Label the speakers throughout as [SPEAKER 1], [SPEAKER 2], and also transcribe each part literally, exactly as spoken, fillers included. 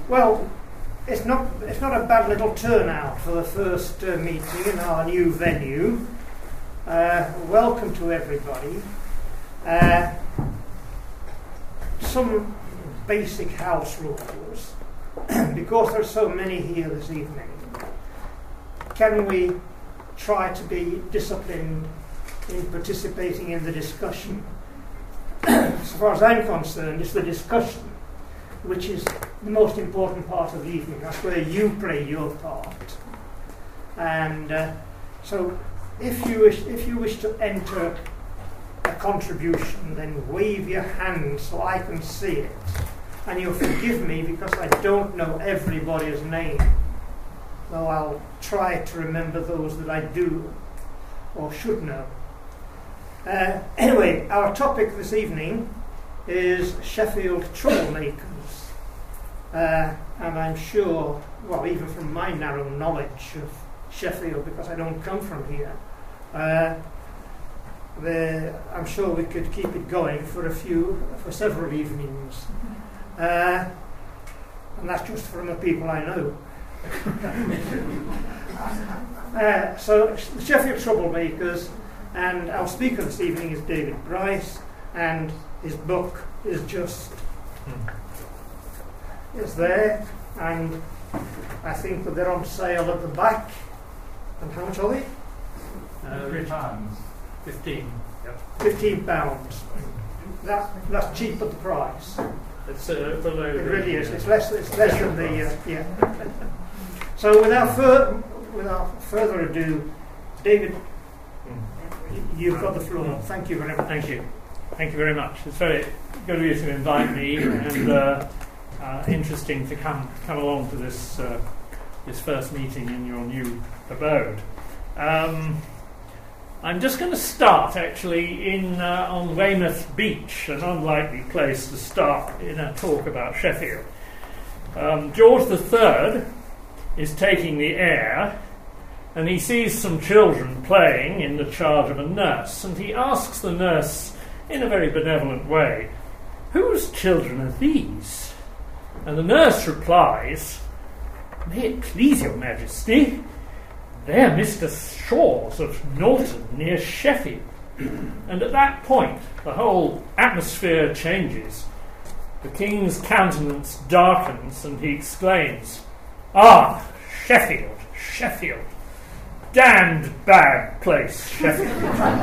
[SPEAKER 1] Well, it's not it's not a bad little turnout for the first uh, meeting in our new venue. Uh, welcome to everybody. Uh, some basic house rules, because there are so many here this evening. Can we try to be disciplined in participating in the discussion? As far as I'm concerned, it's the discussion which is the most important part of the evening. That's where you play your part. And uh, so if you wish, if you wish to enter a contribution, then wave your hand so I can see it. And you'll forgive me because I don't know everybody's name, though I'll try to remember those that I do or should know. Uh, anyway, our topic this evening is Sheffield troublemakers. Uh, and I'm sure, well, even from my narrow knowledge of Sheffield, because I don't come from here, uh, the, I'm sure we could keep it going for a few, for several evenings. Uh, and that's just from the people I know. uh, so, the Sheffield troublemakers, and our speaker this evening is David Bryce, and his book is just is there, and I think that they're on sale at the back. And how much are they?
[SPEAKER 2] Uh, Three pounds. Fifteen. Yep.
[SPEAKER 1] Fifteen pounds. That that's cheap at the price.
[SPEAKER 2] It's uh, below.
[SPEAKER 1] It
[SPEAKER 2] the,
[SPEAKER 1] really is.
[SPEAKER 2] Uh,
[SPEAKER 1] It's less. It's less than the uh, yeah. So without fur- without further ado, David, you've got the floor. Thank you very much.
[SPEAKER 2] Thank you. Thank you very much. It's very good of you to invite me, and uh, uh, interesting to come come along to this uh, this first meeting in your new abode. Um, I'm just going to start actually in uh, on Weymouth Beach, an unlikely place to start in a talk about Sheffield. Um, George the Third is taking the air, and he sees some children playing in the charge of a nurse, and he asks the nurse in a very benevolent way, "Whose children are these?" And the nurse replies, "May it please your Majesty, they're Mister Shaw's of Norton near Sheffield." And at that point the whole atmosphere changes. The king's countenance darkens, and he exclaims, "Ah, Sheffield, Sheffield. Damned bad place, Sheffield."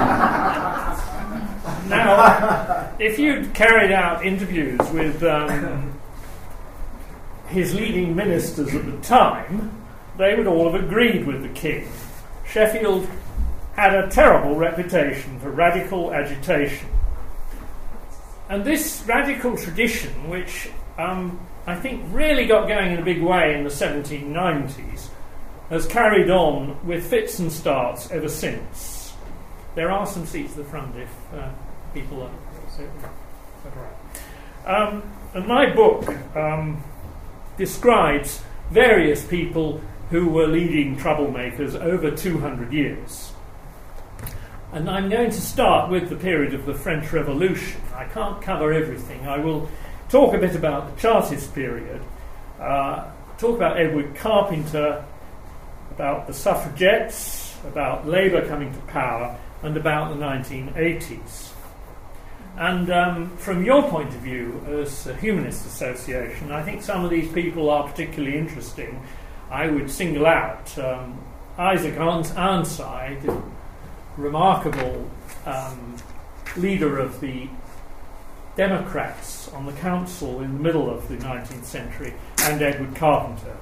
[SPEAKER 2] Now, if you'd carried out interviews with um, his leading ministers at the time, they would all have agreed with the king. Sheffield had a terrible reputation for radical agitation. And this radical tradition, which um, I think really got going in a big way in the seventeen nineties, has carried on with fits and starts ever since. There are some seats at the front if uh, people are... Is that right? Um, and my book um, describes various people who were leading troublemakers over two hundred years. And I'm going to start with the period of the French Revolution. I can't cover everything. I will talk a bit about the Chartist period, uh, talk about Edward Carpenter, about the suffragettes, about Labour coming to power, and about the nineteen eighties. And um, from your point of view as a Humanist Association, I think some of these people are particularly interesting. I would single out um, Isaac Ironside, remarkable um, leader of the Democrats on the council in the middle of the nineteenth century, and Edward Carpenter.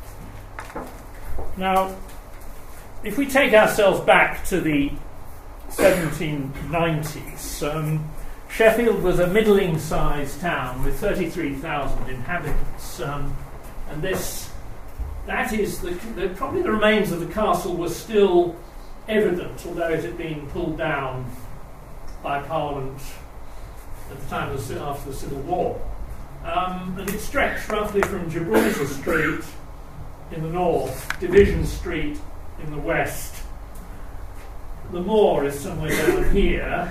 [SPEAKER 2] Now, if we take ourselves back to the seventeen nineties, um, Sheffield was a middling-sized town with thirty-three thousand inhabitants, um, and this, that is, the, the, probably the remains of the castle were still evident, although it had been pulled down by Parliament at the time of the, after the Civil War. Um, and it stretched roughly from Gibraltar Street in the north, Division Street in the west. The moor is somewhere down here,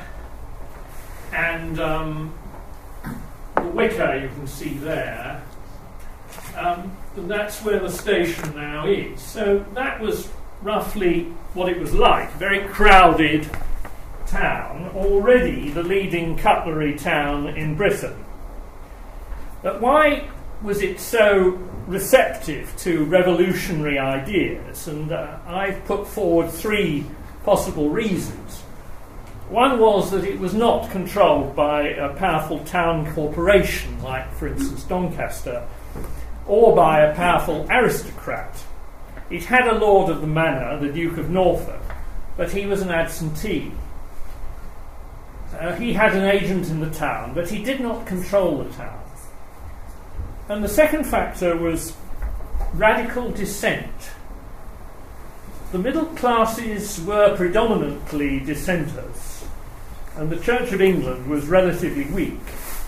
[SPEAKER 2] and um, the Wicker you can see there. Um, and that's where the station now is. So that was roughly what it was like. Very crowded town, already the leading cutlery town in Britain. But why was it so receptive to revolutionary ideas? And uh, I've put forward three possible reasons. One was that it was not controlled by a powerful town corporation, like, for instance, Doncaster, or by a powerful aristocrat. It had a lord of the manor, the Duke of Norfolk, but he was an absentee. Uh, he had an agent in the town, but he did not control the town. And the second factor was radical dissent. The middle classes were predominantly dissenters, and the Church of England was relatively weak.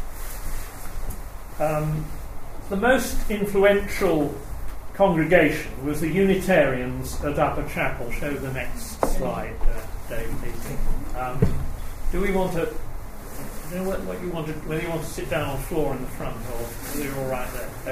[SPEAKER 2] Um, the most influential congregation was the Unitarians at Upper Chapel. Show the next slide, uh, Dave, please. Um, do we want to... I don't know what, what you want to, whether you want to sit down on the floor in the front or whether you're all right there.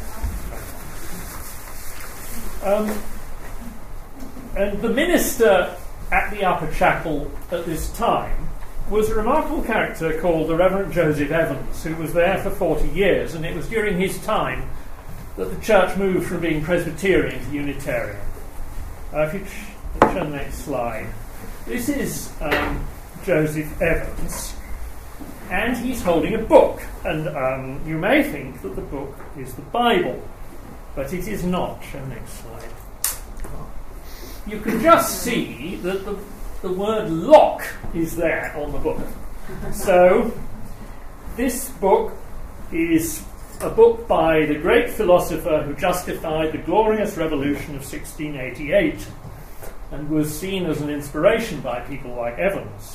[SPEAKER 2] Okay. Um, and the minister at the Upper Chapel at this time was a remarkable character called the Reverend Joseph Evans, who was there for forty years, and it was during his time that the church moved from being Presbyterian to Unitarian. Uh, if you ch- show the next slide. This is um, Joseph Evans. And he's holding a book, and um, you may think that the book is the Bible, but it is not. Show next slide. You can just see that the, the word lock is there on the book. So, this book is a book by the great philosopher who justified the glorious revolution of sixteen eighty-eight, and was seen as an inspiration by people like Evans.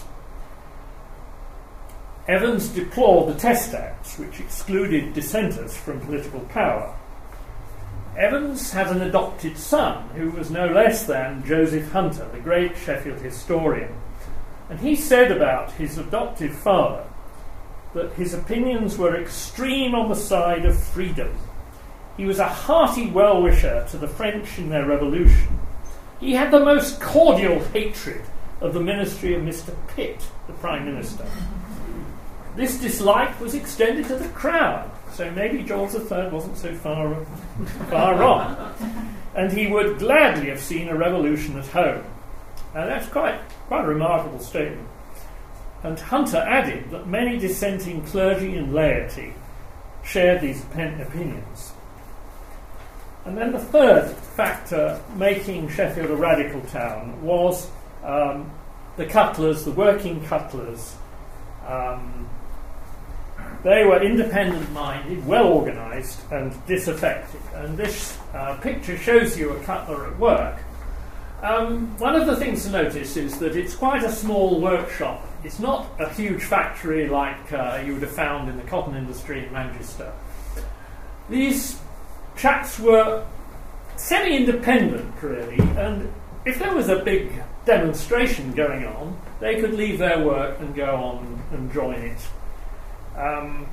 [SPEAKER 2] Evans deplored the Test Acts, which excluded dissenters from political power. Evans had an adopted son, who was no less than Joseph Hunter, the great Sheffield historian. And he said about his adoptive father that his opinions were extreme on the side of freedom. He was a hearty well-wisher to the French in their revolution. He had the most cordial hatred of the ministry of Mister Pitt, the Prime Minister. This dislike was extended to the crown, so maybe George the Third wasn't so far, far wrong. And he would gladly have seen a revolution at home. And that's quite, quite a remarkable statement. And Hunter added that many dissenting clergy and laity shared these opinions. And then the third factor making Sheffield a radical town was um, the cutlers, the working cutlers. Um, They were independent-minded, well-organised and disaffected. And this uh, picture shows you a cutler at work. Um, one of the things to notice is that it's quite a small workshop. It's not a huge factory like uh, you would have found in the cotton industry in Manchester. These chaps were semi-independent, really, and if there was a big demonstration going on, they could leave their work and go on and join it. Um,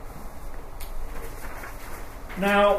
[SPEAKER 2] now,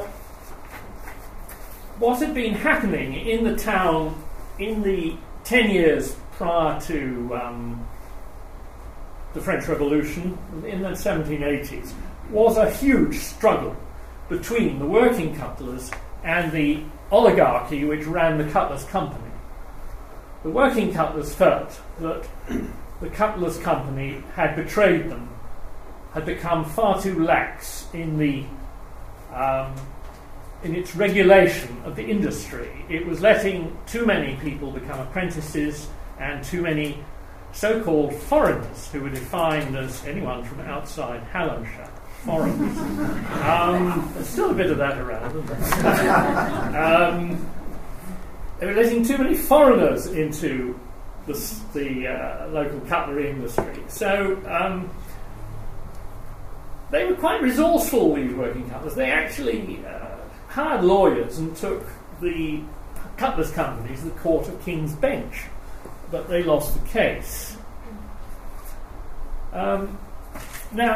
[SPEAKER 2] what had been happening in the town in the ten years prior to um, the French Revolution, in the seventeen eighties, was a huge struggle between the working cutlers and the oligarchy which ran the Cutlers' Company. The working cutlers felt that the Cutlers' Company had betrayed them, had become far too lax in the um, in its regulation of the industry. It was letting too many people become apprentices and too many so-called foreigners, who were defined as anyone from outside Hallamshire. Foreigners. um, there's still a bit of that around, isn't there? um, they were letting too many foreigners into the, the uh, local cutlery industry. So um, they were quite resourceful, these working cutlers. They actually uh, hired lawyers and took the cutlers' companies to the Court of King's Bench, but they lost the case. Um, now,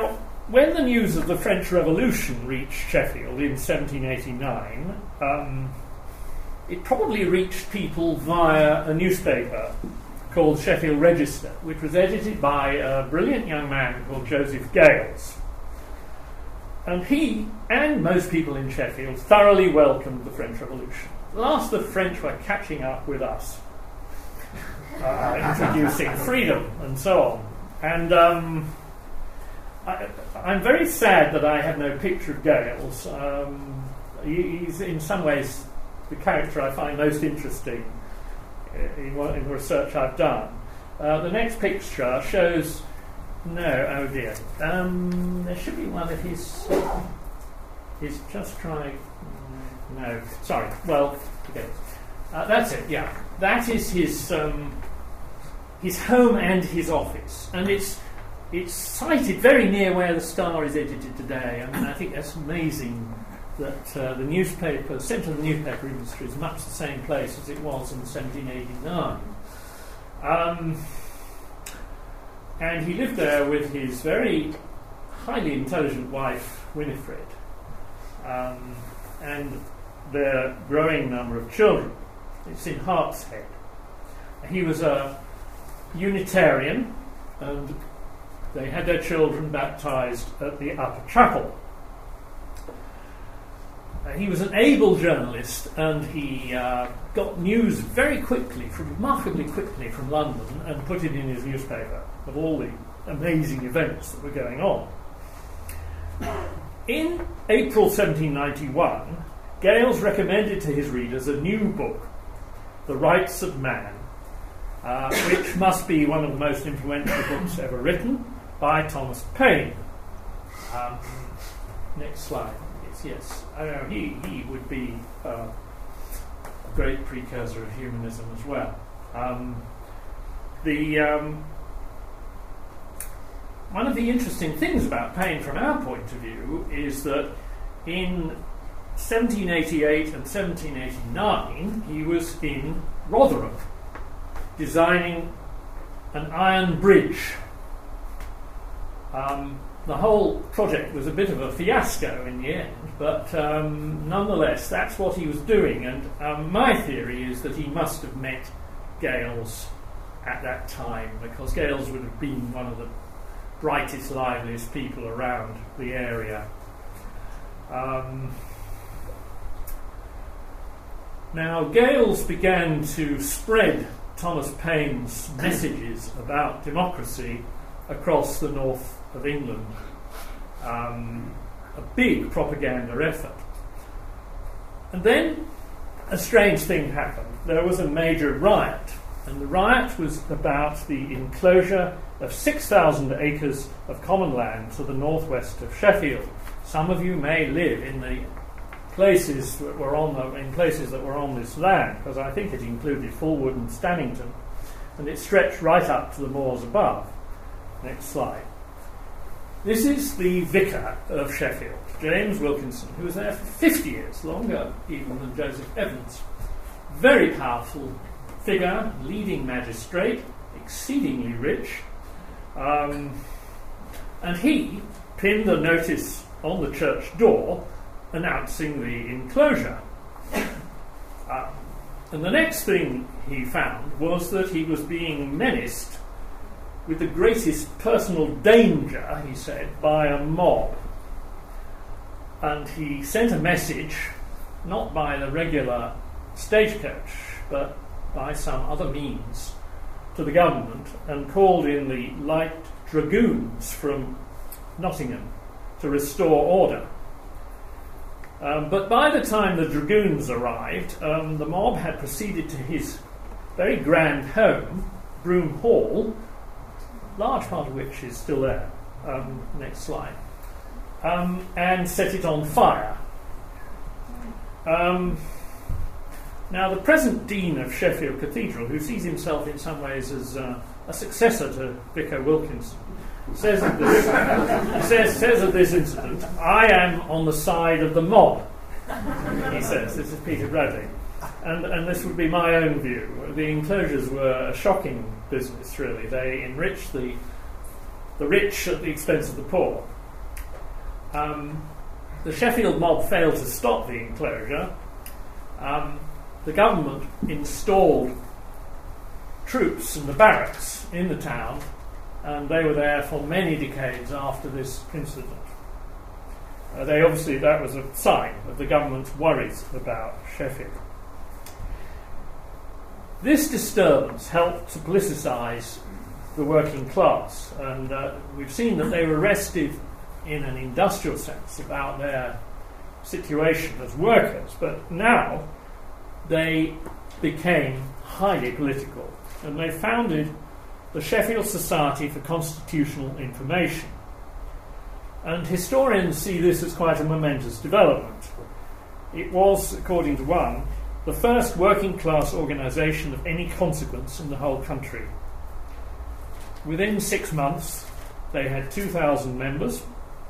[SPEAKER 2] when the news of the French Revolution reached Sheffield in seventeen eighty-nine, um, it probably reached people via a newspaper called Sheffield Register, which was edited by a brilliant young man called Joseph Gales. And he, and most people in Sheffield, thoroughly welcomed the French Revolution. At last the French were catching up with us, uh, introducing freedom and so on. And um, I, I'm very sad that I have no picture of Gales. Um, he, he's in some ways the character I find most interesting in, what, in the research I've done. Uh, the next picture shows... No, oh dear. Um, there should be one of his... He's just trying... No, sorry. Well, okay. Uh, that's it, yeah. That is his um, his home and his office. And it's it's sited very near where the Star is edited today. I mean, I think that's amazing that uh, the newspaper, the centre of the newspaper industry is much the same place as it was in seventeen eighty-nine. Um, and he lived there with his very highly intelligent wife, Winifred, um, and their growing number of children. It's in Hartshead. He was a Unitarian, and they had their children baptised at the Upper Chapel. Uh, he was an able journalist, and he uh, got news very quickly, from, remarkably quickly from London, and put it in his newspaper of all the amazing events that were going on. In April seventeen ninety-one, Gales recommended to his readers a new book, The Rights of Man, uh, which must be one of the most influential books ever written, by Thomas Paine. Um, next slide. Yes, yes. I know he, he would be uh, a great precursor of humanism as well. Um, the um, one of the interesting things about Paine from our point of view is that in seventeen eighty-eight and seventeen eighty-nine he was in Rotherham designing an iron bridge. Um, the whole project was a bit of a fiasco in the end, but um, nonetheless that's what he was doing, and um, my theory is that he must have met Gales at that time, because Gales would have been one of the brightest, liveliest people around the area. Um, now Gales began to spread Thomas Paine's messages about democracy across the north of England. Um, a big propaganda effort. And then a strange thing happened. There was a major riot, and the riot was about the enclosure of six thousand acres of common land to the northwest of Sheffield. Some of you may live in the places that were on the, in places that were on this land, because I think it included Fulwood and Stannington, and it stretched right up to the moors above. Next slide. This is the vicar of Sheffield, James Wilkinson, who was there for fifty years, longer even than Joseph Evans. Very powerful figure, leading magistrate, exceedingly rich, um, and he pinned a notice on the church door announcing the enclosure. Uh, and the next thing he found was that he was being menaced with the greatest personal danger, he said, by a mob. And he sent a message, not by the regular stagecoach, but by some other means, to the government, and called in the light dragoons from Nottingham to restore order. Um, but by the time the dragoons arrived, um, the mob had proceeded to his very grand home, Broom Hall, large part of which is still there. Um, next slide. Um, and set it on fire. Um, now, the present Dean of Sheffield Cathedral, who sees himself in some ways as uh, a successor to Vicar Wilkinson, says of this, says, says of this incident, "I am on the side of the mob," he says. This is Peter Bradley. And, and this would be my own view. The enclosures were a shocking business, really. They enriched the, the rich at the expense of the poor. um, the Sheffield mob failed to stop the enclosure. Um, the government installed troops in the barracks in the town, and they were there for many decades after this incident. Uh, they obviously, that was a sign of the government's worries about Sheffield. This disturbance helped to politicise the working class, and uh, we've seen that they were restive in an industrial sense about their situation as workers, but now they became highly political, and they founded the Sheffield Society for Constitutional Information. And historians see this as quite a momentous development. It was, according to one, the first working class organisation of any consequence in the whole country. Within six months, they had two thousand members,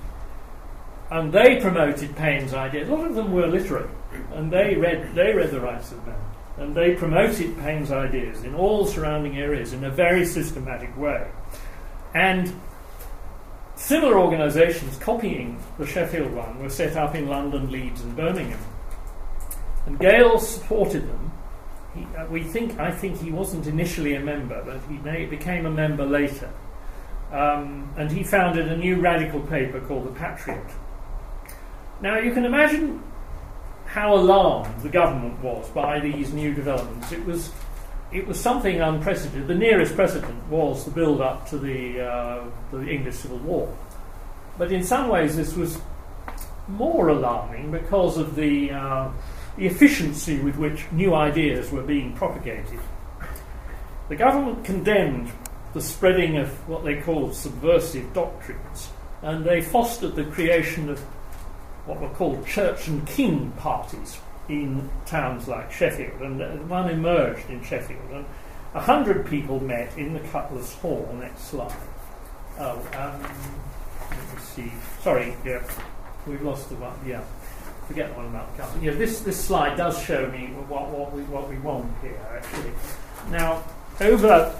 [SPEAKER 2] and they promoted Paine's ideas. A lot of them were literate, and they read, they read the Rights of Man, and they promoted Paine's ideas in all surrounding areas in a very systematic way. And similar organisations copying the Sheffield one were set up in London, Leeds and Birmingham. And Gale supported them. He, uh, we think, I think he wasn't initially a member, but he may, became a member later. Um, and he founded a new radical paper called The Patriot. Now you can imagine how alarmed the government was by these new developments. It was, it was something unprecedented. The nearest precedent was the build-up to the, uh, the English Civil War. But in some ways this was more alarming because of the, uh, the efficiency with which new ideas were being propagated. The government condemned the spreading of what they called subversive doctrines, and they fostered the creation of what were called church and king parties in towns like Sheffield, and uh, one emerged in Sheffield, and a hundred people met in the Cutler's Hall. Next slide. Oh, um, let me see. Sorry, yeah, we've lost the one. Yeah, forget the one about the Cutler. Yeah, this this slide does show me what what we what we want here actually. Now over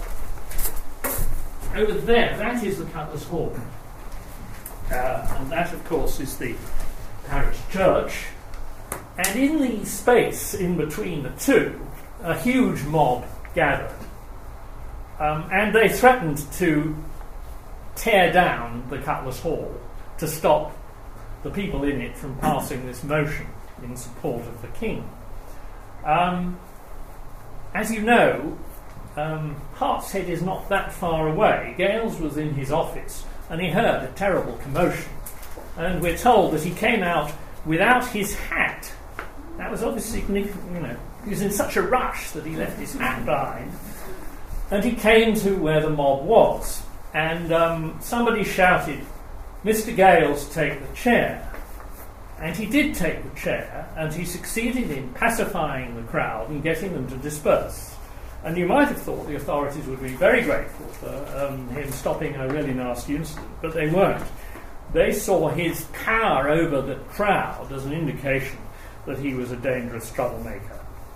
[SPEAKER 2] over there, that is the Cutler's Hall, uh, and that of course is the parish church, and in the space in between the two, a huge mob gathered, um, and they threatened to tear down the Cutler's Hall to stop the people in it from passing this motion in support of the king. Um, as you know, um, Hartshead is not that far away. Gales was in his office, and he heard a terrible commotion. And we're told that he came out without his hat. That was obviously, you know, he was in such a rush that he left his hat behind. And he came to where the mob was. And um, somebody shouted, "Mister Gales, take the chair." And he did take the chair, and he succeeded in pacifying the crowd and getting them to disperse. And you might have thought the authorities would be very grateful for um, him stopping a really nasty incident, but they weren't. They saw his power over the crowd as an indication that he was a dangerous troublemaker.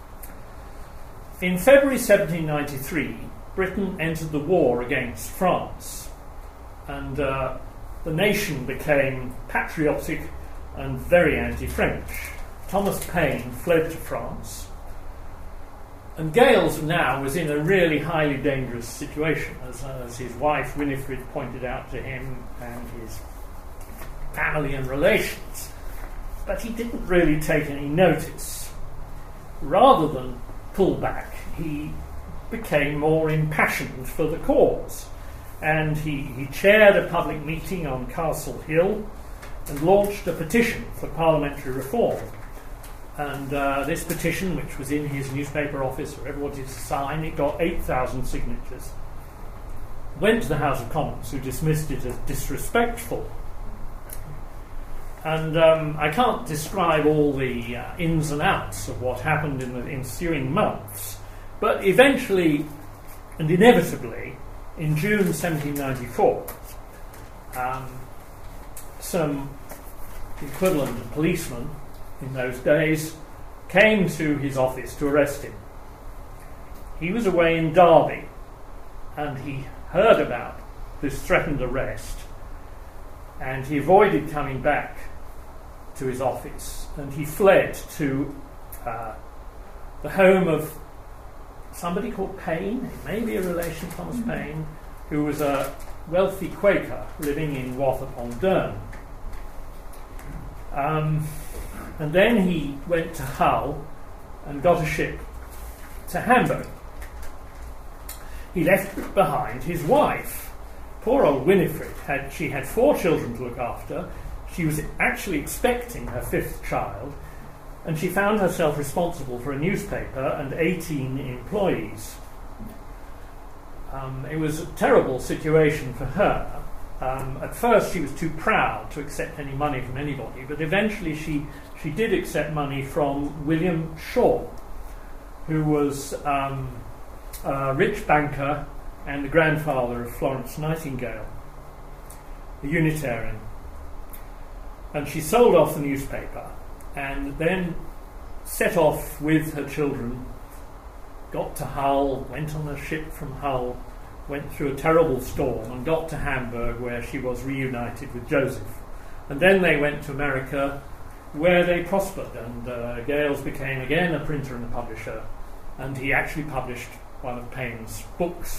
[SPEAKER 2] In February seventeen ninety-three, Britain entered the war against France, and uh, the nation became patriotic and very anti-French. Thomas Paine fled to France, and Gales now was in a really highly dangerous situation, as, as his wife Winifred pointed out to him, and his family and relations. But he didn't really take any notice. Rather than pull back, he became more impassioned for the cause, and he, he chaired a public meeting on Castle Hill and launched a petition for parliamentary reform. And uh, this petition, which was in his newspaper office for everybody to sign, it got eight thousand signatures, went to the House of Commons, who dismissed it as disrespectful. And um, I can't describe all the uh, ins and outs of what happened in the ensuing months, but eventually and inevitably, in June seventeen ninety-four, um, some equivalent of policemen in those days came to his office to arrest him. He was away in Derby, and he heard about this threatened arrest, and he avoided coming back to his office, and he fled to uh, the home of somebody called Paine, it may be a relation to Thomas Paine, who was a wealthy Quaker living in Wath-upon-Dearne. Um, and then he went to Hull and got a ship to Hamburg. He left behind his wife. Poor old Winifred, had, she had four children to look after. She was actually expecting her fifth child, and she found herself responsible for a newspaper and eighteen employees. Um, it was a terrible situation for her. Um, at first she was too proud to accept any money from anybody, but eventually she, she did accept money from William Shaw, who was um, a rich banker and the grandfather of Florence Nightingale, a Unitarian. And she sold off the newspaper and then set off with her children, got to Hull, went on a ship from Hull, went through a terrible storm and got to Hamburg, where she was reunited with Joseph. And then they went to America, where they prospered, and uh, Gales became again a printer and a publisher, and he actually published one of Paine's books.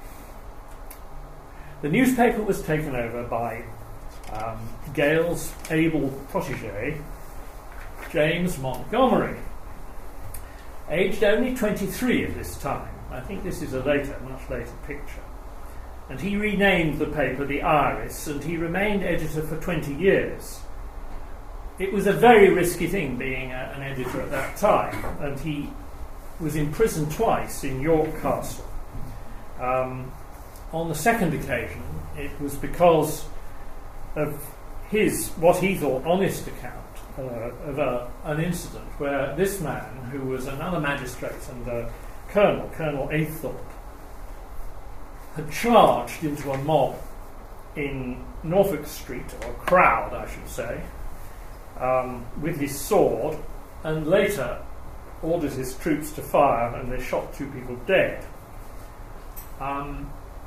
[SPEAKER 2] The newspaper was taken over by um, Gale's able protege, James Montgomery, aged only twenty-three at this time. I think this is a later, much later picture. And he renamed the paper the Iris, and he remained editor for twenty years. It was a very risky thing being a, an editor at that time, and he was imprisoned twice in York Castle. Um, on the second occasion, it was because of his, what he thought, honest account uh, of a, an incident where this man, who was another magistrate and a colonel, Colonel Aythorpe, had charged into a mob in Norfolk Street, or a crowd, I should say, um, with his sword, and later ordered his troops to fire, and they shot two people dead. Um,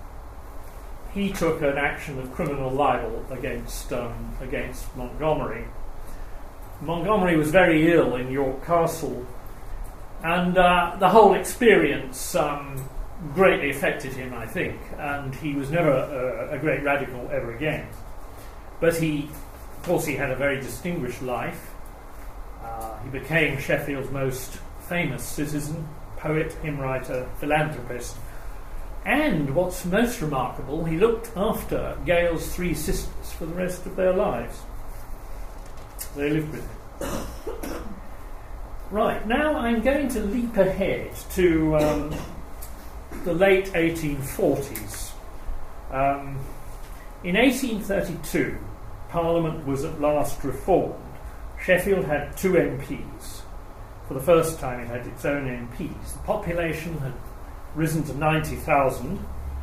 [SPEAKER 2] he took an action of criminal libel against um, against Montgomery. Montgomery was very ill in York Castle, and uh, the whole experience um, greatly affected him, I think, and he was never a, a great radical ever again. But he, of course, he had a very distinguished life. Uh, he became Sheffield's most famous citizen, poet, hymn writer, philanthropist, and what's most remarkable, he looked after Gale's three sisters for the rest of their lives. They lived with him. Right, now I'm going to leap ahead to um, the late eighteen forties. Um, in eighteen thirty-two, Parliament was at last reformed. Sheffield had two M Ps. For the first time it had its own M Ps. The population had risen to ninety thousand,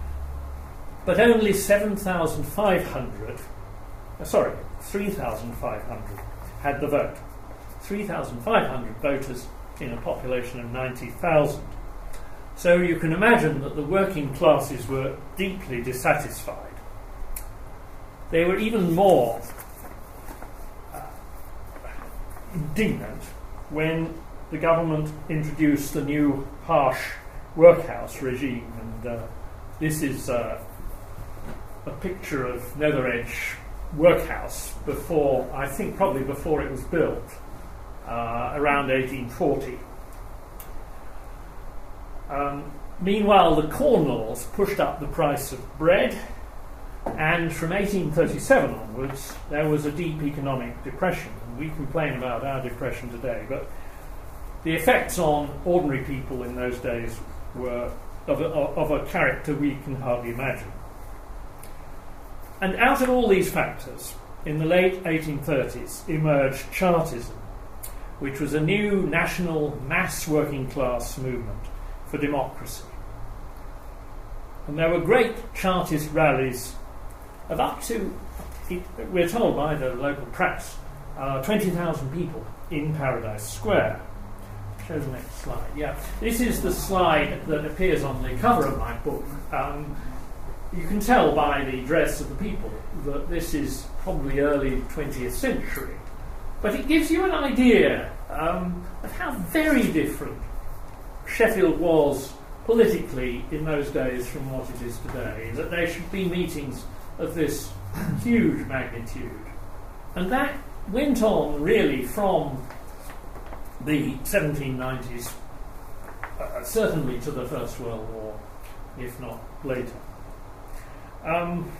[SPEAKER 2] but only seven thousand five hundred, uh, sorry, three thousand five hundred had the vote. three thousand five hundred voters in a population of ninety thousand. So you can imagine that the working classes were deeply dissatisfied. They were even more uh, indignant when the government introduced the new harsh workhouse regime, and uh, this is uh, a picture of Netheredge workhouse before, I think probably before it was built, uh, around eighteen forty. Um, meanwhile, the Corn Laws pushed up the price of bread, and from eighteen thirty-seven onwards there was a deep economic depression. And we complain about our depression today, but the effects on ordinary people in those days were of a, of a character we can hardly imagine. And out of all these factors, in the late eighteen thirties emerged Chartism, which was a new national mass working class movement for democracy. And there were great Chartist rallies of up to, we're told by the local press, uh, twenty thousand people in Paradise Square. Show the next slide. Yeah, this is the slide that appears on the cover of my book. Um, you can tell by the dress of the people that this is probably early twentieth century. But it gives you an idea um, of how very different Sheffield was politically in those days from what it is today, that there should be meetings of this huge magnitude. And that went on really from the seventeen nineties, uh, certainly to the First World War, if not later. Um,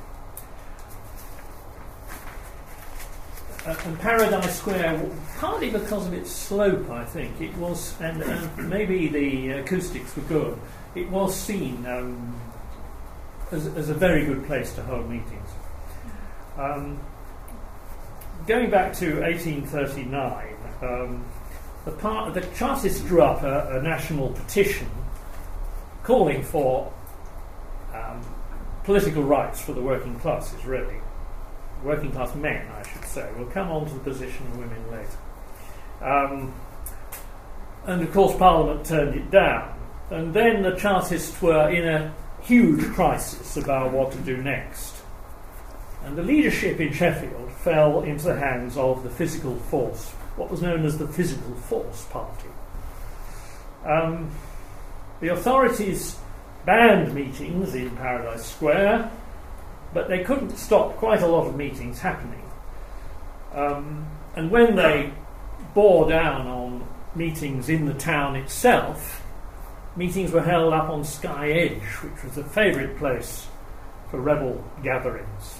[SPEAKER 2] uh, and Paradise Square, partly because of its slope, I think, it was, and, and maybe the acoustics were good, it was seen um, as, as a very good place to hold meetings. Um, going back to eighteen thirty-nine, um, the, part, the Chartists drew up a, a national petition calling for um, political rights for the working classes, really. Working class men, I should say. We'll come on to the position of women later. Um, and of course Parliament turned it down. And then the Chartists were in a huge crisis about what to do next. And the leadership in Sheffield fell into the hands of the Physical Force, what was known as the Physical Force Party. Um, the authorities banned meetings in Paradise Square, but they couldn't stop quite a lot of meetings happening. Um, and when they bore down on meetings in the town itself, meetings were held up on Skye Edge, which was a favourite place for rebel gatherings.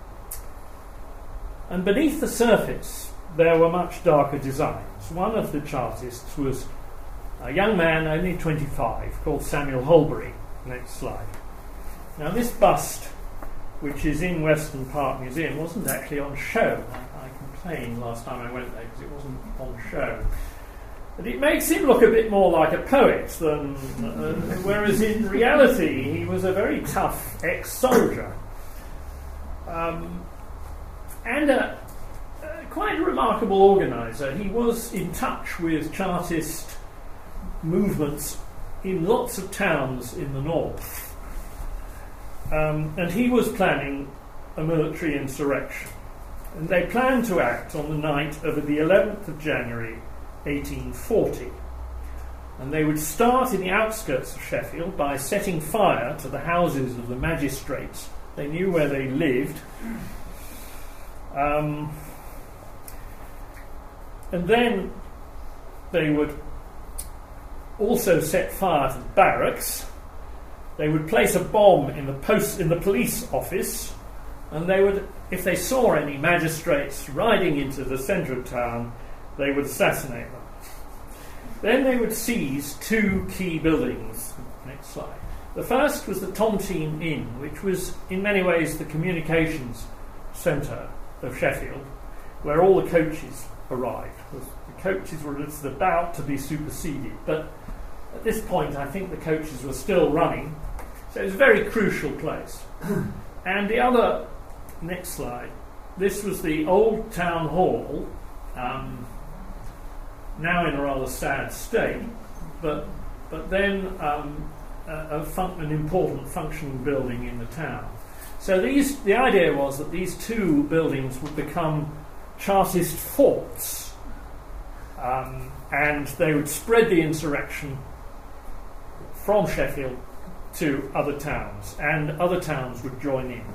[SPEAKER 2] And beneath the surface, there were much darker designs. One of the Chartists was a young man, only twenty-five, called Samuel Holbury. Next slide. Now this bust, which is in Weston Park Museum, wasn't actually on show. I, I complained last time I went there because it wasn't on show. But it makes him look a bit more like a poet than, uh, whereas in reality he was a very tough ex-soldier. Um, and a, a quite a remarkable organiser. He was in touch with Chartist movements in lots of towns in the north. Um, and he was planning a military insurrection. And they planned to act on the night of the eleventh of January eighteen forty. And they would start in the outskirts of Sheffield by setting fire to the houses of the magistrates. They knew where they lived. Um, and then they would also set fire to the barracks. They would place a bomb in the post in the police office, and they would, if they saw any magistrates riding into the centre of town, they would assassinate them. Then they would seize two key buildings. Next slide. The first was the Tontine Inn, which was in many ways the communications centre of Sheffield, where all the coaches arrived. The coaches were just about to be superseded, but at this point I think the coaches were still running, so it was a very crucial place. And the other, next slide, this was the old town hall, um, now in a rather sad state, but but then um, a, a fun- an important functioning building in the town. So these, the idea was that these two buildings would become Chartist forts, um, and they would spread the insurrection from Sheffield to other towns, and other towns would join in.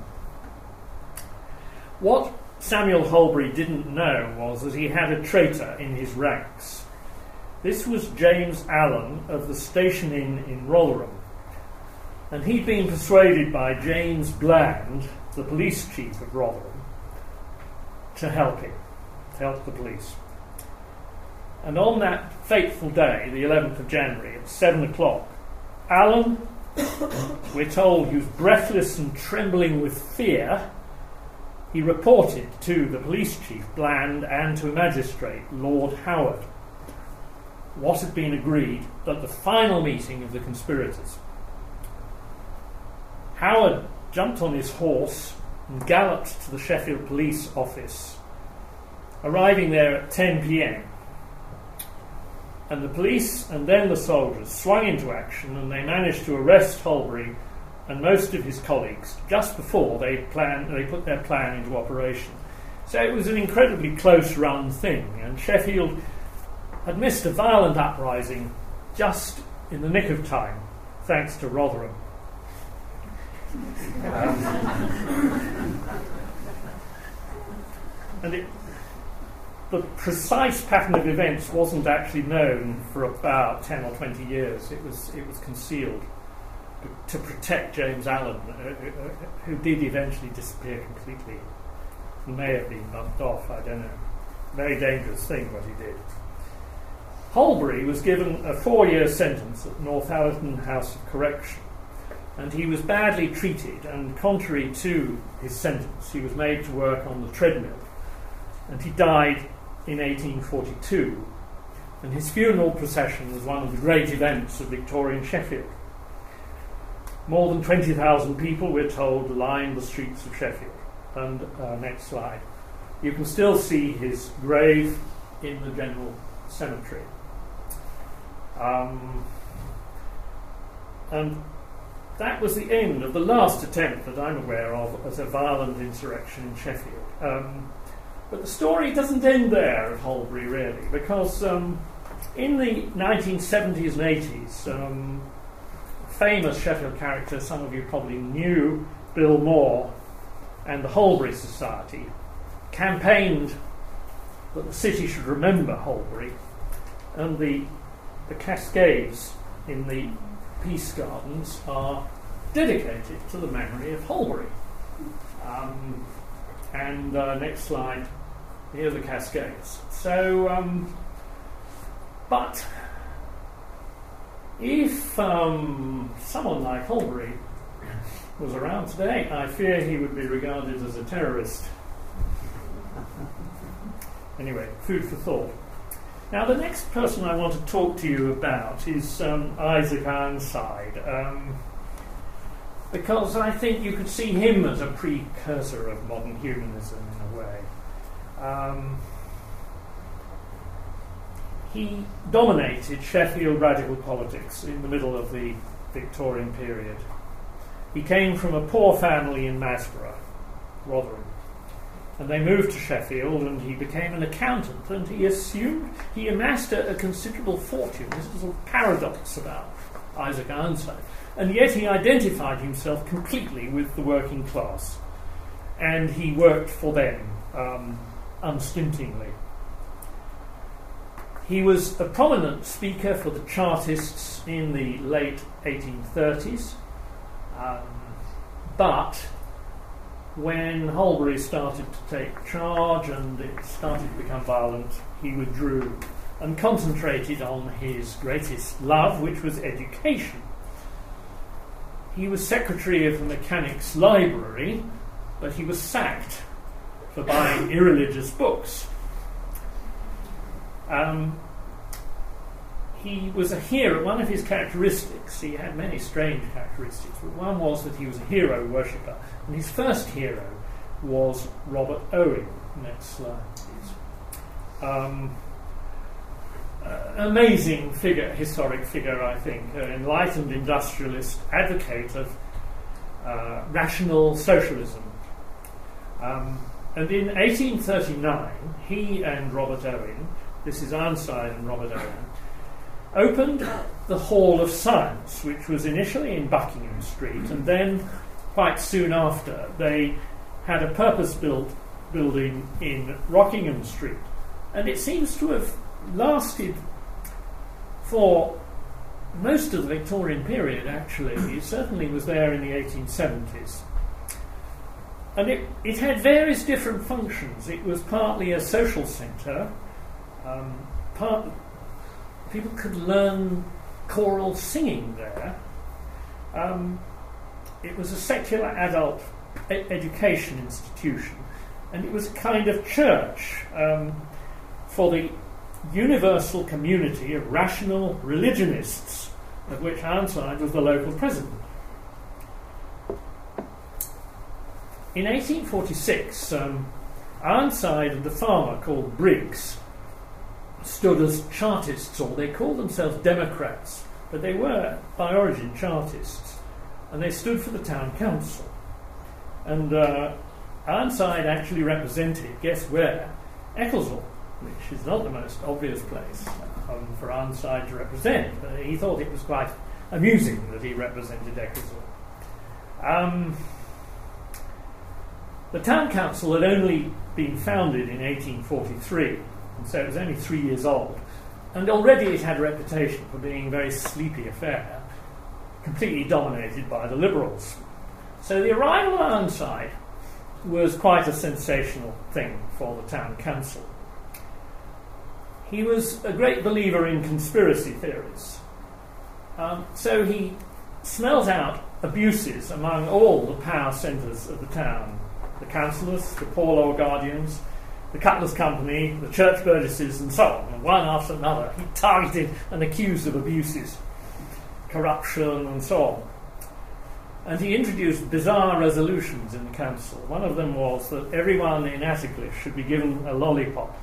[SPEAKER 2] What Samuel Holbury didn't know was that he had a traitor in his ranks. This was James Allen of the Station Inn in Rotherham, and he'd been persuaded by James Bland, the police chief of Rotherham, to help him, to help the police. And on that fateful day, the eleventh of January, at seven o'clock, Allen, we're told he was breathless and trembling with fear. He reported to the police chief, Bland, and to a magistrate, Lord Howard, what had been agreed at the final meeting of the conspirators. Howard jumped on his horse and galloped to the Sheffield police office, arriving there at ten p.m. And the police and then the soldiers swung into action, and they managed to arrest Holbury and most of his colleagues just before they plan, they put their plan into operation. So it was an incredibly close-run thing, and Sheffield had missed a violent uprising just in the nick of time, thanks to Rotherham. Um, and it, the precise pattern of events wasn't actually known for about ten or twenty years. It was it was concealed to protect James Allen, uh, who did eventually disappear completely. He may have been bumped off, I don't know. Very dangerous thing what he did. Holbery was given a four-year sentence at Northallerton House of Correction, and he was badly treated, and contrary to his sentence, he was made to work on the treadmill, and he died in eighteen forty-two, and his funeral procession was one of the great events of Victorian Sheffield. More than twenty thousand people, we're told, lined the streets of Sheffield. And uh, next slide. You can still see his grave in the general cemetery. Um, and that was the end of the last attempt that I'm aware of as a violent insurrection in Sheffield. Um, but the story doesn't end there of Holbery, really, because um, in the nineteen seventies and eighties, um, famous Sheffield character, some of you probably knew, Bill Moore, and the Holbery Society campaigned that the city should remember Holbery, and the, the cascades in the Peace Gardens are dedicated to the memory of Holbery. Um, and uh, next slide, here are the cascades. So, um, but if um, someone like Holbery was around today, I fear he would be regarded as a terrorist. Anyway, food for thought. Now, the next person I want to talk to you about is um, Isaac Ironside, um, because I think you could see him as a precursor of modern humanism in a way. Um, he dominated Sheffield radical politics in the middle of the Victorian period. He came from a poor family in Masborough, Rotherham, and they moved to Sheffield, and he became an accountant, and he assumed he amassed a, a considerable fortune. This is a paradox about Isaac Ironside, and yet he identified himself completely with the working class, and he worked for them um, unstintingly. He was a prominent speaker for the Chartists in the late eighteen thirties. Um, but when Holbery started to take charge and it started to become violent, he withdrew and concentrated on his greatest love, which was education. He was secretary of the Mechanics' Library, but he was sacked for buying irreligious books. Um, He was a hero. One of his characteristics, he had many strange characteristics, but one was that he was a hero worshipper. And his first hero was Robert Owen. Next slide, please. Um, uh, amazing figure, historic figure, I think. An enlightened industrialist, advocate of uh, rational socialism. Um, and in eighteen thirty-nine, he and Robert Owen, this is Ironside and Robert Owen, opened the Hall of Science, which was initially in Buckingham Street, and then, quite soon after, they had a purpose-built building in Rockingham Street. And it seems to have lasted for most of the Victorian period, actually. It certainly was there in the eighteen seventies. And it, it had various different functions. It was partly a social centre, um, part people could learn choral singing there. Um, it was a secular adult e- education institution, and it was a kind of church um, for the universal community of rational religionists, of which Ironside was the local president. In eighteen forty-six, um, Ironside and a farmer called Briggs stood as Chartists, or they called themselves Democrats, but they were by origin Chartists. and they stood for the town council. And uh, Ironside actually represented, guess where? Ecclesall, which is not the most obvious place um, for Ironside to represent, but he thought it was quite amusing that he represented Ecclesall. Um, the town council had only been founded in eighteen forty-three, and so it was only three years old, and already it had a reputation for being a very sleepy affair, completely dominated by the Liberals. So the arrival of Ironside was quite a sensational thing for the town council. He was a great believer in conspiracy theories. Um, so he smelt out abuses among all the power centres of the town. The councillors, the poor law guardians, the Cutler's Company, the church burgesses, and so on. And one after another, he targeted and accused of abuses, corruption, and so on. And he introduced bizarre resolutions in the council. One of them was that everyone in Attercliffe should be given a lollipop.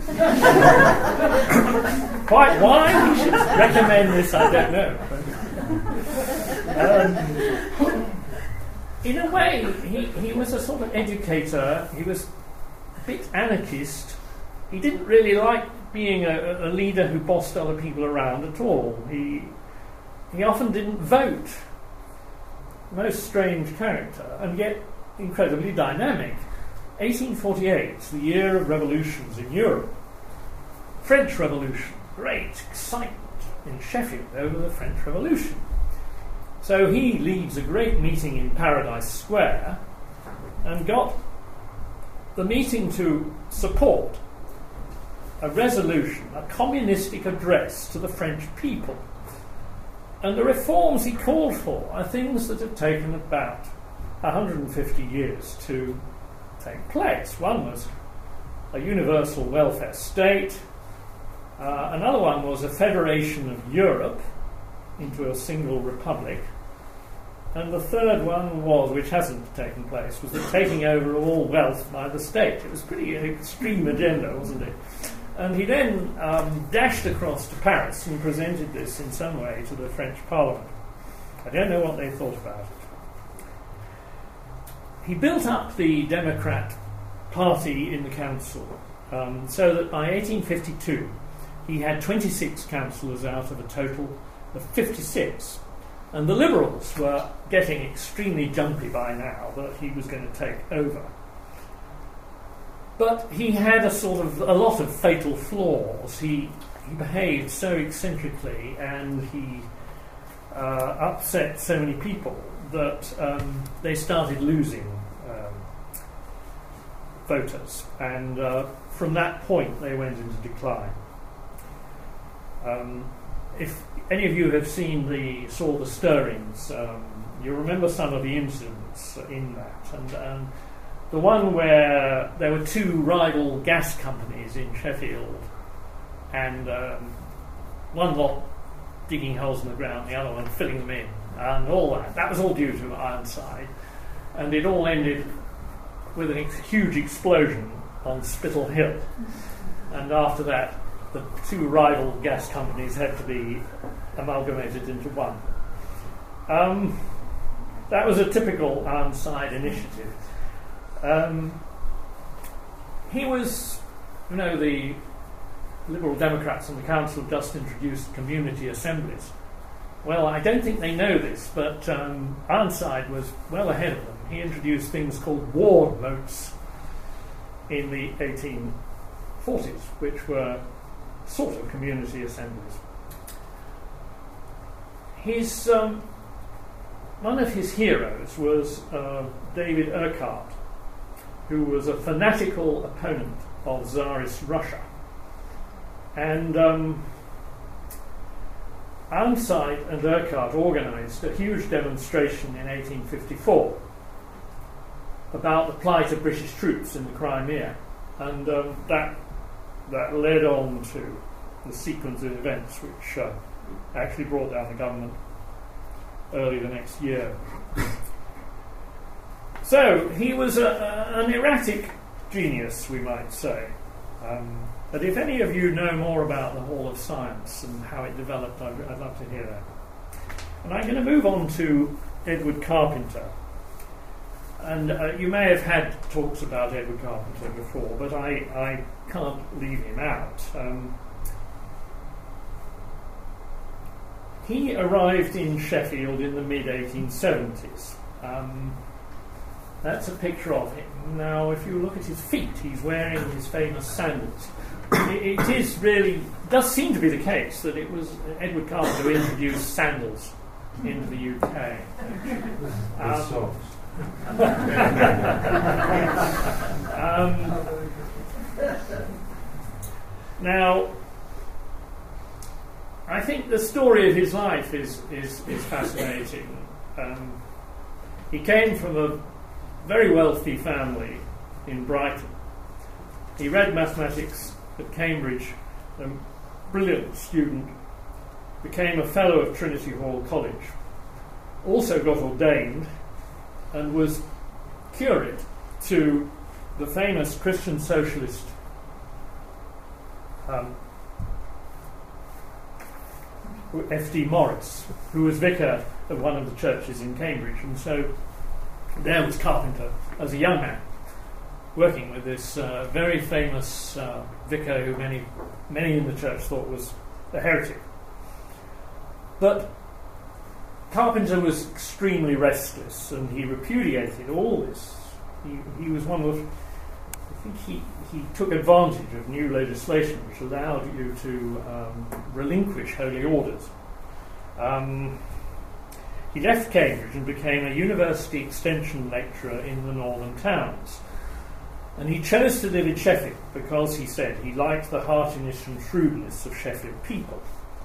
[SPEAKER 2] Quite why he should recommend this, I don't know. Um, in a way, he, he was a sort of educator. He was a bit anarchist. He didn't really like being a, a leader who bossed other people around at all. He, he often didn't vote. Most strange character, and yet incredibly dynamic. eighteen forty-eight, the year of revolutions in Europe. French Revolution, great excitement in Sheffield over the French Revolution. So he leads a great meeting in Paradise Square and got the meeting to support a resolution, a communistic address to the French people. And the reforms he called for are things that have taken about one hundred fifty years to take place. One was a universal welfare state. Uh, another one was a federation of Europe into a single republic. And the third one was, which hasn't taken place, was the taking over of all wealth by the state. It was a pretty extreme agenda, wasn't it? And he then um, dashed across to Paris and presented this in some way to the French Parliament. I don't know what they thought about it. He built up the Democrat Party in the council um, so that by eighteen fifty-two he had twenty-six councillors out of a total of fifty-six. And the Liberals were getting extremely jumpy by now that he was going to take over. But he had a sort of a lot of fatal flaws. He he behaved so eccentrically, and he uh, upset so many people that um, they started losing um, voters, and uh, from that point they went into decline. Um, if any of you have seen the saw the stirrings, um, you remember some of the incidents in that, and. Um, The one where there were two rival gas companies in Sheffield, and um, one lot digging holes in the ground, the other one filling them in, and all that. That was all due to Ironside, and it all ended with a ex- huge explosion on Spittal Hill. And after that, the two rival gas companies had to be amalgamated into one. Um, that was a typical Ironside initiative. Um, he was, you know, the Liberal Democrats in the council just introduced community assemblies. Well, I don't think they know this, but um, Ironside was well ahead of them. He introduced things called ward votes in the eighteen forties, which were sort of community assemblies. His um, one of his heroes was uh, David Urquhart, who was a fanatical opponent of Tsarist Russia. And um, Ironside and Urquhart organised a huge demonstration in eighteen fifty-four about the plight of British troops in the Crimea. And um, that, that led on to the sequence of events which uh, actually brought down the government early the next year. So he was a, a, an erratic genius, we might say. Um, but if any of you know more about the Hall of Science and how it developed, I'd, I'd love to hear that. And I'm going to move on to Edward Carpenter. And uh, you may have had talks about Edward Carpenter before, but I, I can't leave him out. Um, he arrived in Sheffield in the mid eighteen seventies. Um, that's a picture of him. Now, if you look at his feet, he's wearing his famous sandals. It, it is really, does seem to be the case that it was Edward Carpenter who introduced sandals into the U K. Um, um, now, I think the story of his life is is, is fascinating. Um, he came from a very wealthy family in Brighton. He read mathematics at Cambridge, a brilliant student, became a fellow of Trinity Hall College, also got ordained, and was curate to the famous Christian socialist um, F D Morris, who was vicar of one of the churches in Cambridge. And so there was Carpenter as a young man, working with this uh, very famous uh, vicar who many, many in the church thought was a heretic. But Carpenter was extremely restless, and he repudiated all this. He, he was one of, I think he, he took advantage of new legislation which allowed you to um, relinquish holy orders. Um, he left Cambridge and became a university extension lecturer in the northern towns. And he chose to live in Sheffield because, he said, he liked the heartiness and shrewdness of Sheffield people.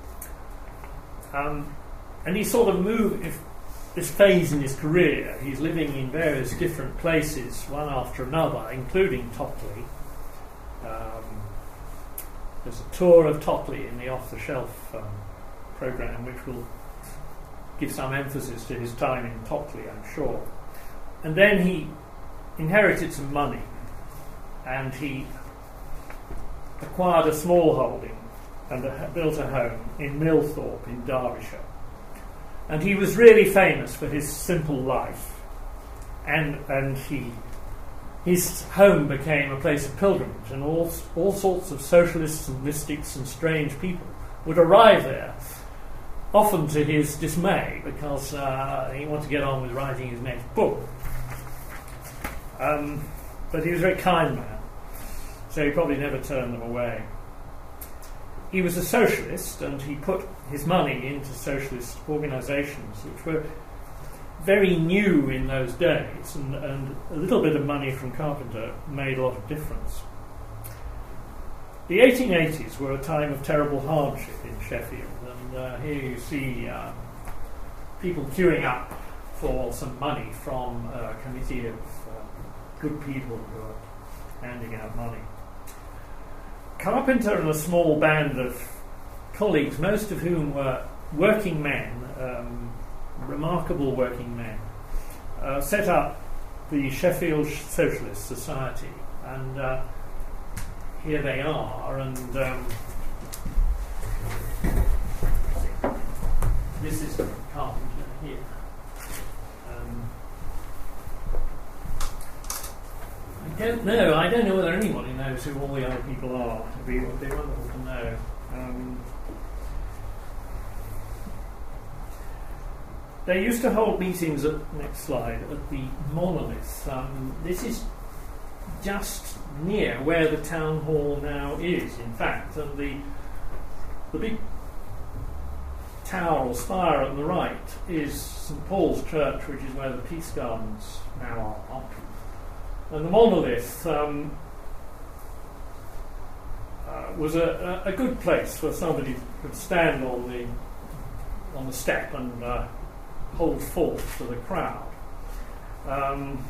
[SPEAKER 2] Um, And he sort of moved, if this phase in his career, he's living in various different places, one after another, including Tockley. Um, there's a tour of Tockley in the off-the-shelf um, programme, which will give some emphasis to his time in Tockley, I'm sure. And then he inherited some money, and he acquired a small holding and a, built a home in Millthorpe in Derbyshire. And he was really famous for his simple life, and and he his home became a place of pilgrimage, and all all sorts of socialists and mystics and strange people would arrive there, often to his dismay, because uh, he wanted to get on with writing his next book. Um, but he was a very kind man, so he probably never turned them away. He was a socialist, and he put his money into socialist organisations, which were very new in those days, and, and a little bit of money from Carpenter made a lot of difference. The eighteen eighties were a time of terrible hardship in Sheffield, and uh, here you see uh, people queuing up for some money from a committee of uh, good people who are handing out money. Carpenter and a small band of colleagues, most of whom were working men, um, remarkable working men, uh, set up the Sheffield Socialist Society, and uh, here they are. And um, this is Carpenter here. Um, I don't know. I don't know whether anybody knows who all the other people are. It'd be, it'd be wonderful to know. Um, they used to hold meetings at, next slide, at the Monolith. Um, this is just near where the town hall now is, in fact, and the the big tower or spire on the right is St Paul's Church, which is where the Peace Gardens now are. And the Monolith um, uh, was a, a, a good place where somebody could stand on the on the step and uh, hold forth to the crowd. Um,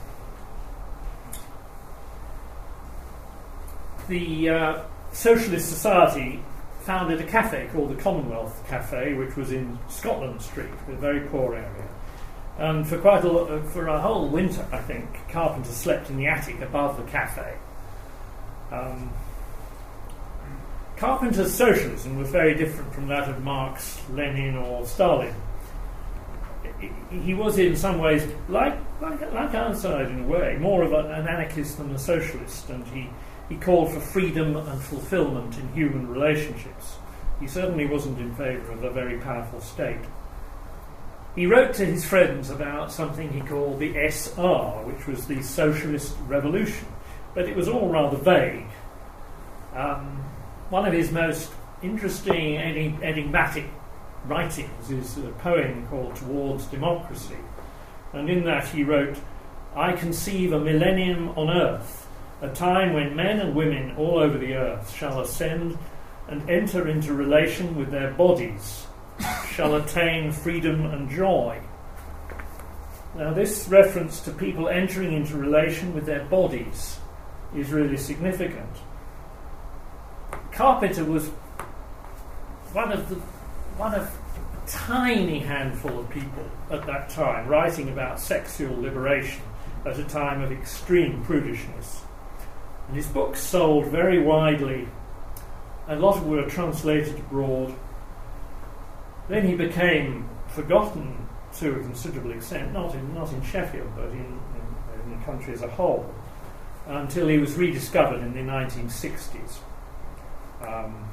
[SPEAKER 2] the uh, Socialist Society founded a cafe called the Commonwealth Cafe, which was in Scotland Street, a very poor area. And for quite a lo- for a whole winter, I think, Carpenter slept in the attic above the cafe. Um, Carpenter's socialism was very different from that of Marx, Lenin, or Stalin. he was in some ways, like, like, like Ironside in a way, more of a, an anarchist than a socialist, and he, he called for freedom and fulfillment in human relationships. He certainly wasn't in favour of a very powerful state. He wrote to his friends about something he called the S R, which was the Socialist Revolution, but it was all rather vague. Um, one of his most interesting enigmatic writings is a poem called Towards Democracy, and in that he wrote, "I conceive a millennium on earth, a time when men and women all over the earth shall ascend and enter into relation with their bodies, shall attain freedom and joy." Now this reference to people entering into relation with their bodies is really significant. Carpenter was one of the one of a tiny handful of people at that time writing about sexual liberation at a time of extreme prudishness. And his books sold very widely. A lot of were translated abroad. Then he became forgotten to a considerable extent, not in not in Sheffield, but in, in, in the country as a whole, until he was rediscovered in the nineteen sixties. Um,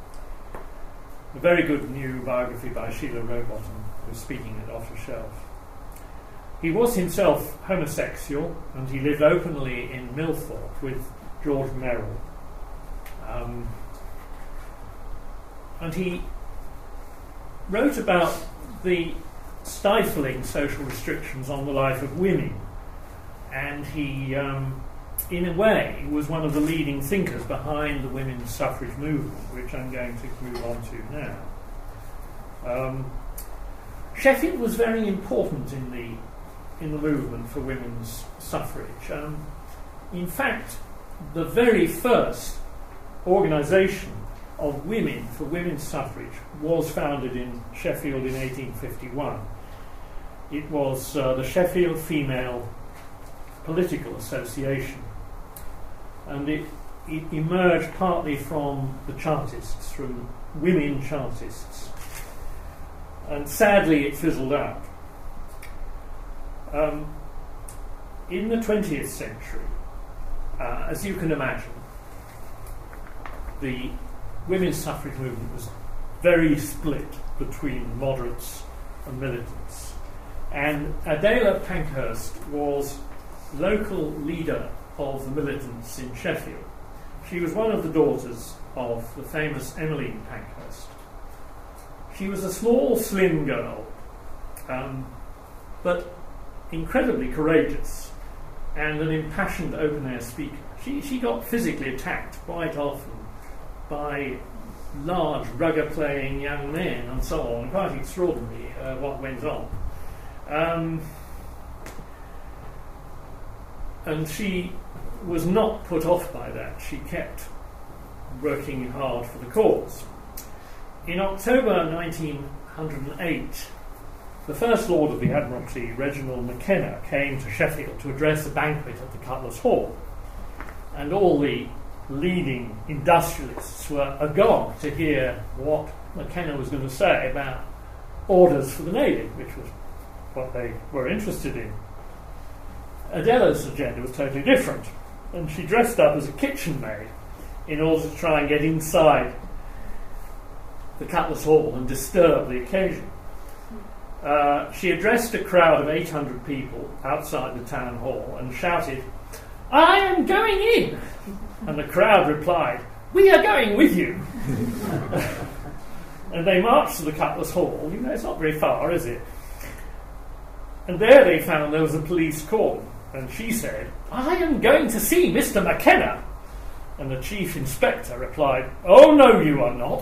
[SPEAKER 2] a very good new biography by Sheila Rowbottom, who's speaking at Off the Shelf. He was himself homosexual, and he lived openly in Millthorpe with George Merrill. Um, and he wrote about the stifling social restrictions on the life of women, and he, um, in a way, was one of the leading thinkers behind the women's suffrage movement, which I'm going to move on to now. Um, Sheffield was very important in the in the movement for women's suffrage. Um, in fact, the very first organisation of women for women's suffrage was founded in Sheffield in eighteen fifty-one. It was uh, the Sheffield Female Political Association, and it, it emerged partly from the Chartists, from women Chartists, and sadly it fizzled out. Um, in the twentieth century, uh, as you can imagine, the women's suffrage movement was very split between moderates and militants. And Adela Pankhurst was local leader of the militants in Sheffield. She was one of the daughters of the famous Emmeline Pankhurst. She was a small, slim girl, um, but incredibly courageous and an impassioned open-air speaker. She, she got physically attacked quite often by large rugger-playing young men and so on. Quite extraordinary uh, what went on. Um, and she was not put off by that. She kept working hard for the cause. In October nineteen oh eight, the First Lord of the Admiralty, Reginald McKenna, came to Sheffield to address a banquet at the Cutler's Hall. And all the leading industrialists were agog to hear what McKenna was going to say about orders for the Navy, which was what they were interested in. Adela's agenda was totally different, and she dressed up as a kitchen maid in order to try and get inside the Cutler's Hall and disturb the occasion. Uh, she addressed a crowd of eight hundred people outside the town hall and shouted, "I am going in!" And the crowd replied, "We are going with you." And they marched to the Cutler's Hall. You know, it's not very far, is it? And there they found there was a police cordon. And she said, "I am going to see Mister McKenna." And the chief inspector replied, "Oh, no, you are not."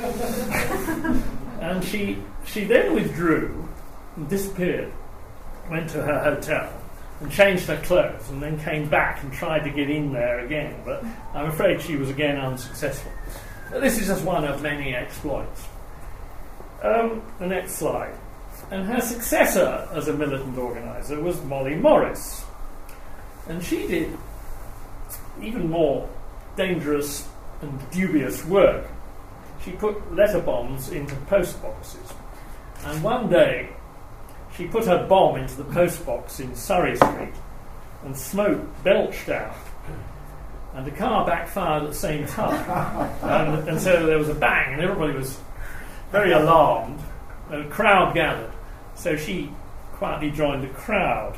[SPEAKER 2] And she, she then withdrew and disappeared, went to her hotel and changed her clothes, and then came back and tried to get in there again. But I'm afraid she was again unsuccessful. But this is just one of many exploits. Um, the next slide. And her successor as a militant organiser was Molly Morris. And she did even more dangerous and dubious work. She put letter bombs into post boxes. And one day she put her bomb into the post box in Surrey Street, and smoke belched out, and the car backfired at the same time. and, and so there was a bang, and everybody was very alarmed, and a crowd gathered. So she quietly joined the crowd.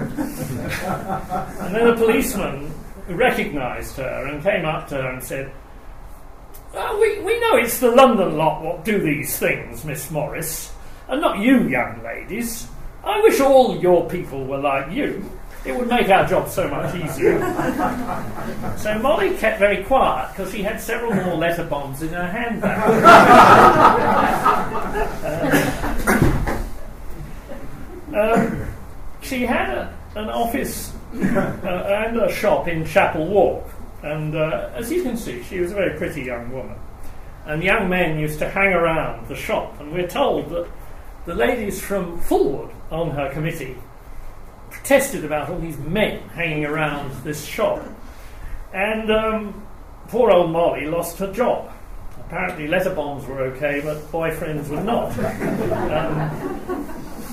[SPEAKER 2] And then a policeman recognised her and came up to her and said, oh, we, we know it's the London lot what do these things, Miss Morris, and not you young ladies. I wish all your people were like you. It would make our job so much easier. So Molly kept very quiet because she had several more letter bombs in her handbag. uh, um, she had a, an office uh, and a shop in Chapel Walk, and uh, as you can see, she was a very pretty young woman. And young men used to hang around the shop, and we're told that the ladies from Fulwood on her committee protested about all these men hanging around this shop. And um, poor old Molly lost her job. Apparently letter bombs were okay, but boyfriends were not. um,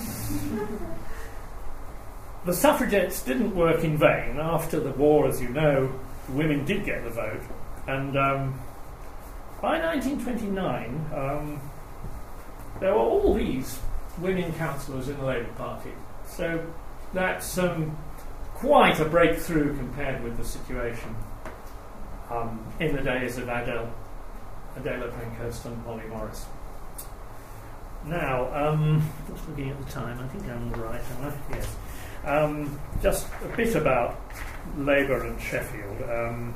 [SPEAKER 2] the suffragettes didn't work in vain. After the war, as you know, the women did get the vote. And um, by nineteen twenty-nine, um, there were all these women councillors in the Labour Party. So that's um, quite a breakthrough compared with the situation um, in the days of Adele, Adela Pankhurst and Molly Morris. Now, um, just looking at the time, I think I'm right, am I? Yes. Um, just a bit about Labour and Sheffield. Um,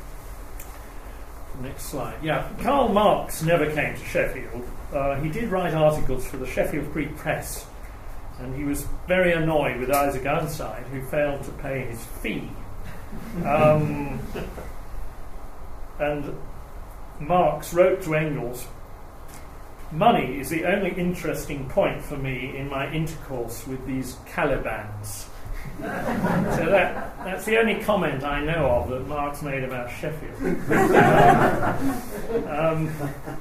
[SPEAKER 2] next slide. Yeah, Karl Marx never came to Sheffield. Uh, he did write articles for the Sheffield Free Press, and he was very annoyed with Isaac Ironside, who failed to pay his fee. Um, and Marx wrote to Engels, "Money is the only interesting point for me in my intercourse with these Calibans." So that, that's the only comment I know of that Marx made about Sheffield. um,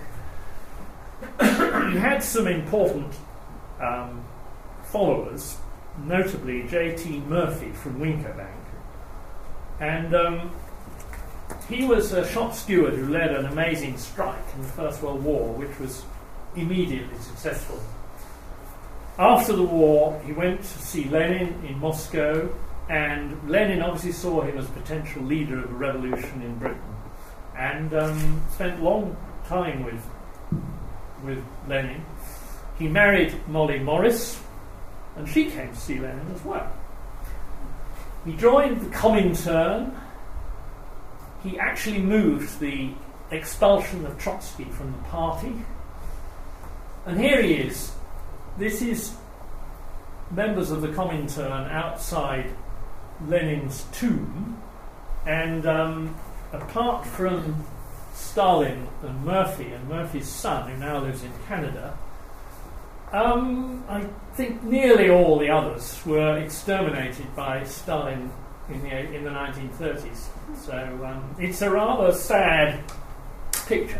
[SPEAKER 2] he had some important um, followers, notably J T Murphy from Wincobank. And um, he was a shop steward who led an amazing strike in the First World War, which was immediately successful. After the war, he went to see Lenin in Moscow, and Lenin obviously saw him as a potential leader of a revolution in Britain, and um, spent a long time with, with Lenin. He married Molly Morris, and she came to see Lenin as well. He joined the Comintern. He actually moved the expulsion of Trotsky from the party. And here he is. This is members of the Comintern outside Lenin's tomb. And um, apart from Stalin and Murphy, and Murphy's son, who now lives in Canada, um, I think nearly all the others were exterminated by Stalin in the, in the nineteen thirties. So um, it's a rather sad picture.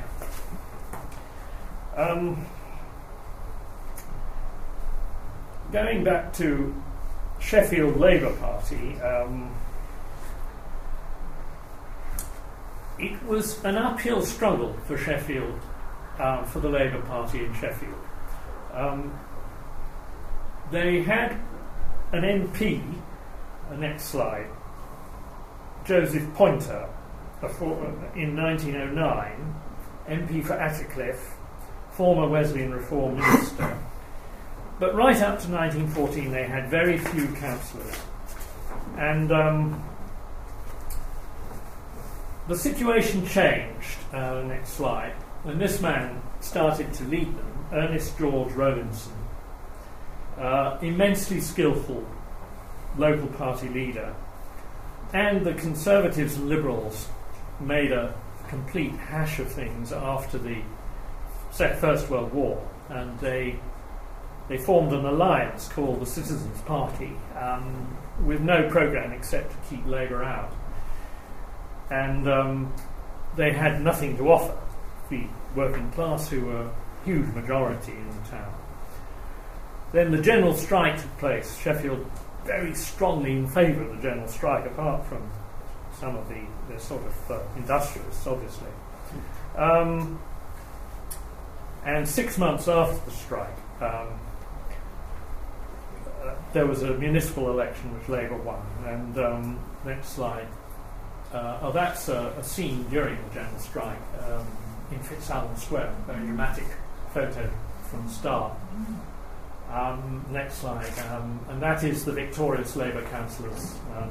[SPEAKER 2] Um, going back to Sheffield Labour Party, um, it was an uphill struggle for Sheffield, uh, for the Labour Party in Sheffield. Um, they had an M P, the next slide, Joseph Poynter, a for, in nineteen oh nine, M P for Attercliffe, former Wesleyan Reform Minister. But right up to nineteen fourteen, they had very few councillors. And um, the situation changed, uh, next slide, when this man started to lead them, Ernest George Rowlinson, uh, immensely skillful local party leader. And the Conservatives and Liberals made a complete hash of things after the First World War, and they they formed an alliance called the Citizens' Party, um, with no programme except to keep Labour out. And um, they had nothing to offer, the working class, who were a huge majority in the town. Then the general strike took place. Sheffield very strongly in favour of the general strike, apart from some of the, the sort of uh, industrialists, obviously. Um, and six months after the strike, um, uh, there was a municipal election which Labour won. And um, next slide. Uh, oh, that's a, a scene during the general strike um, in Fitzallen Square, a very dramatic photo from the start. Um, next slide. Um, and that is the victorious Labour councillors um,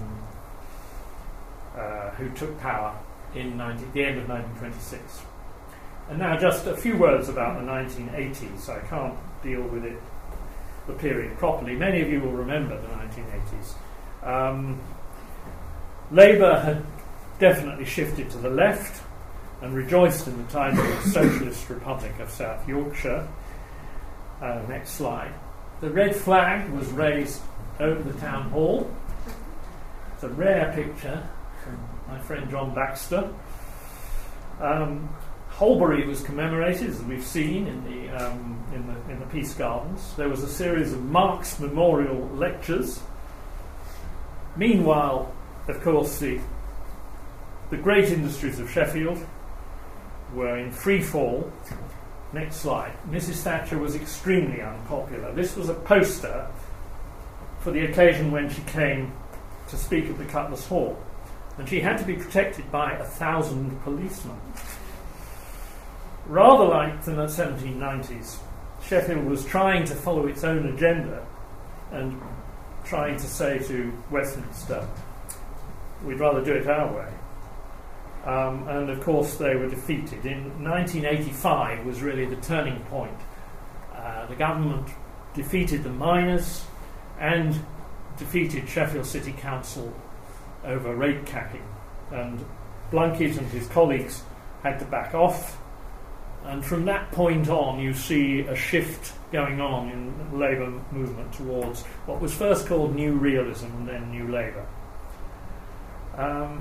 [SPEAKER 2] uh, who took power in nineteen, the end of nineteen twenty-six. And now just a few words about the nineteen eighties. I can't deal with it, the period, properly. Many of you will remember the nineteen eighties. Um, Labour had definitely shifted to the left and rejoiced in the title of Socialist Republic of South Yorkshire. Uh, next slide. The red flag was raised over the town hall. It's a rare picture from my friend John Baxter. Um, Holbury was commemorated, as we've seen in the, um, in the in the Peace Gardens. There was a series of Marx Memorial Lectures. Meanwhile, of course, the the great industries of Sheffield were in free fall. Next slide. Missus Thatcher was extremely unpopular. This was a poster for the occasion when she came to speak at the Cutlass Hall, and she had to be protected by a thousand policemen. Rather like the seventeen nineties, Sheffield was trying to follow its own agenda and trying to say to Westminster, we'd rather do it our way. Um, and of course they were defeated. In nineteen eighty-five was really the turning point. Uh, the government defeated the miners and defeated Sheffield City Council over rate capping. And Blunkett and his colleagues had to back off. And from that point on you see a shift going on in the Labour movement towards what was first called New Realism and then New Labour. Um,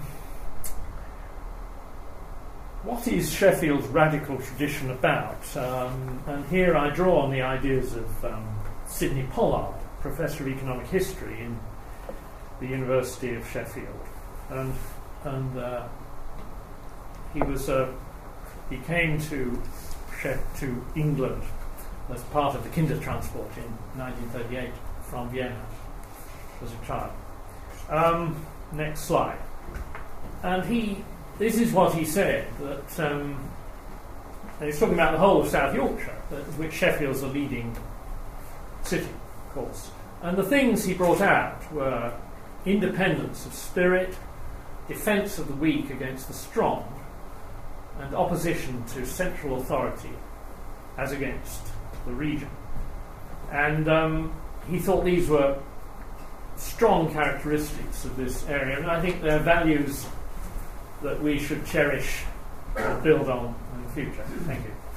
[SPEAKER 2] What is Sheffield's radical tradition about? Um, and here I draw on the ideas of um, Sidney Pollard, Professor of Economic History in the University of Sheffield. And, and uh, he was uh, he came to Shef- to England as part of the Kindertransport in nineteen thirty-eight from Vienna as a child. Um, next slide. And he This is what he said, that um, and he's talking about the whole of South Yorkshire, that, which Sheffield's the leading city, of course. And the things he brought out were independence of spirit, defence of the weak against the strong, and opposition to central authority as against the region. And um, he thought these were strong characteristics of this area, and I think they're values that we should cherish and build on in the future. Thank you.